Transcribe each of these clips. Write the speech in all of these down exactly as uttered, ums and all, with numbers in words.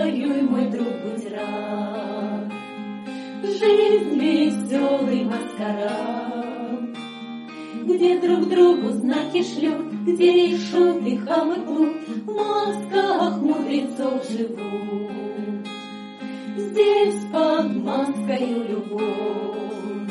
горюй, мой друг, будь рад. Жизнь веселый маскарад, где друг другу знаки шлют, где и шут, и хам, и плут, в масках мудрецов живут. Здесь под маскою любовь,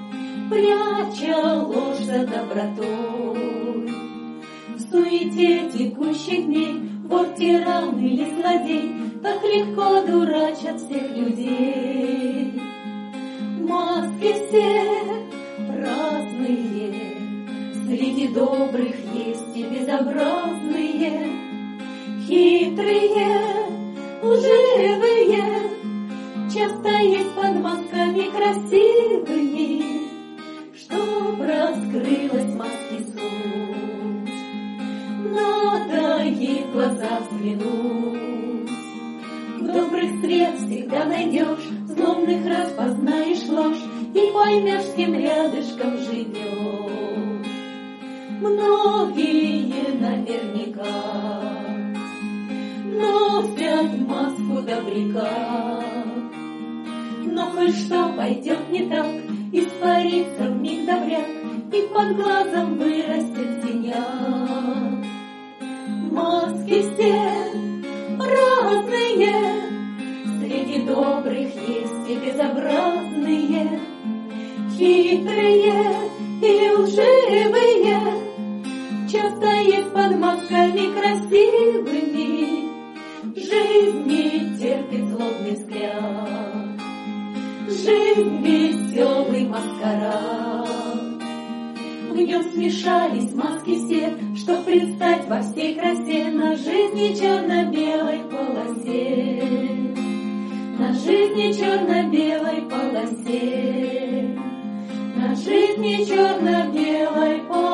пряча ложь за добротой. В суете текущих дней вор, тиран или злодей так легко дурачат всех людей. Маски все разные, среди добрых есть и безобразные, хитрые, лживые, часто есть под масками красивыми. Чтоб раскрылась маски суть, надо ей в глаза взглянуть. В добрых сред всегда найдешь, в злобных распознаешь ложь и поймешь, с кем рядышком живешь. Многие наверняка носят маску добряка, но хоть что пойдет не так, испарится вмиг добряк и под глазом вырастет синяк. Маски все разные, среди добрых есть и безобразные, хитрые и лживые, часто есть под масками красивыми. Жизнь не терпит злобный взгляд, жизнь веселый маскарад. В нем смешались маски все, чтоб предстать во всей красе на жизни черно-белой полосе, на жизни черно-белой полосе, на жизни черно-белой полосе.